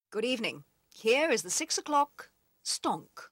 Good evening. Here is the 6 o'clock stonk.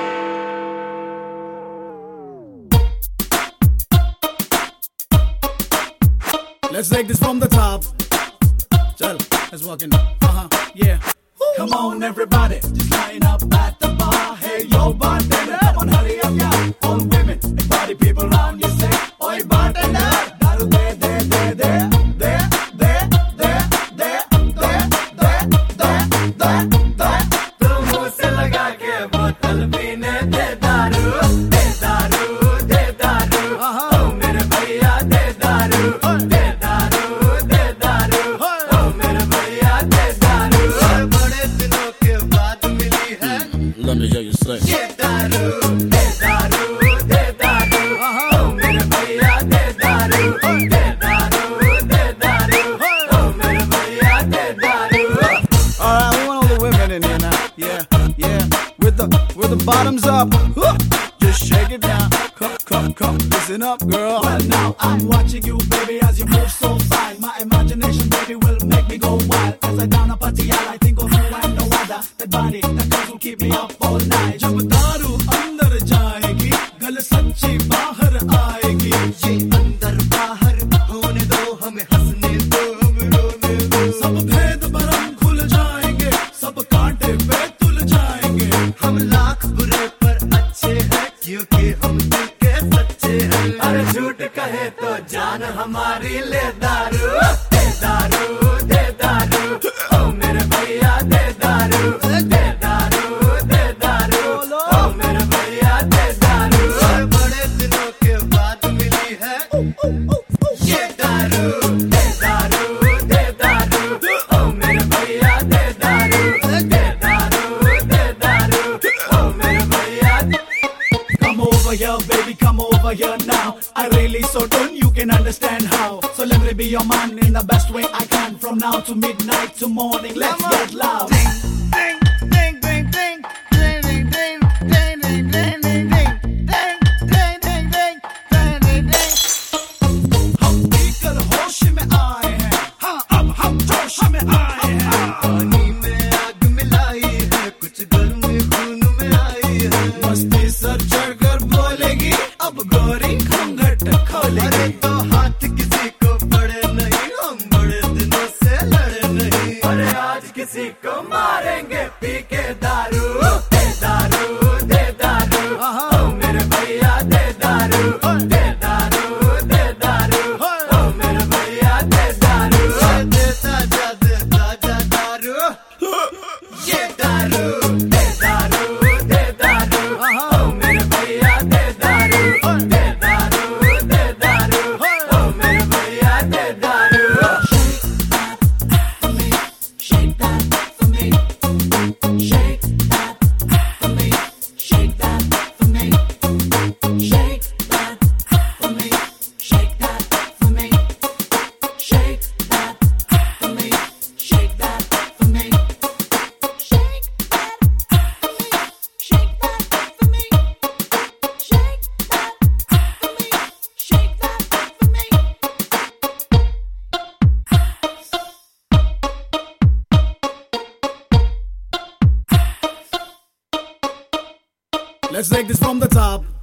Let's take this from the top. Chal, let's walk in. Yeah. Come on, everybody, just line up at the bar. Hey, yo, bartender, come on, hurry up, yeah. All women and party people round you say, oi, bartender, daru de, de, de, de, de, de, de, de, de, de, de, de. Tu मुंह से लगा के बोतल पीने दे दारू, दे दारू, दे दारू. ओ मेरे भैया दे दारू, दे दारू, दे दारू. ओ मेरे भैया दे दारू. बड़े दिनों के बाद मिली है. Let me hear you say. ये दारू, दे दारू, दे दारू. ओ मेरे भैया दे दारू, दे दारू, दे दारू. ओ मेरे भैया दे दारू. All right, we want all the women in here now. Yeah, yeah. With the bottoms up. Just shake it down. Come, listen up, girl. Well, now I'm watching you, baby, as you move so fine. My imagination, baby, will make me go wild. As I down a Patiala, I think of you and no other. That body, that girl will keep me up all night. जब दारू अंदर जाएगी, गल सच्ची बाहर आएगी. ये अंदर बाहर होने दो, हमें हंसने दो, हमें रोने दो. सब भेद भरम खुल जाएंगे, सब कांटे पे तुल जाएंगे. हम लाख बुरे पर अच्छे हैं, क्योंकि हम दिल के सच्चे हैं. अरे झूठ कहे तो जान हमारी ले दारू, दे दारू, दे दारू. ओ मेरे भैया दे दारू, दे दारू, दे दारू. ओ मेरे भैया दे दारू. बड़े दिनों के बाद मिली है ये दारू, दे दारू, दे दारू. ओ मेरे भैया दे दारू, दे दारू, दे दारू. ओ मेरे भैया. Come over here, baby, come over here now. I really so done, you can understand how. So let me be your man in the best way I can. From now to midnight to morning, let's get loud. Ding, ding, ding, ding, ding, ding, ding, ding, ding, ding, ding, ding, ding, ding, ding, ding, ding, ding. हम पीकर होश में आए हैं, हाँ अब हम जोश में आए हैं. पानी में आग मिलाई है, कुछ गर्मी खून में आई है. मस्ती सर चढ़कर बोलेगी, अब गोरी घूंघट खोलेगी. अरे तो हाथ किसी को पड़े नहीं, हम बड़े दिनों से लड़े नहीं. अरे आज किसी को मारेंगे पी के दारू, दे दारू, दे दारू. ओ मेरे भैया दे दारू, दे दारू, दे दारू. ओ मेरे भैया दे दारू. देता जा दारू, ये दारू, दे दारू, दे दारू. ओ मेरे भैया दे दारू, दे दारू, दे दारू. ओ मेरे भैया दे दारू. Shake that for me, shake that for me, shake that for me, shake that for me, shake that for me, shake that for me, shake that for me, shake that for me, shake that for me, shake that for me. Let's take this from the top.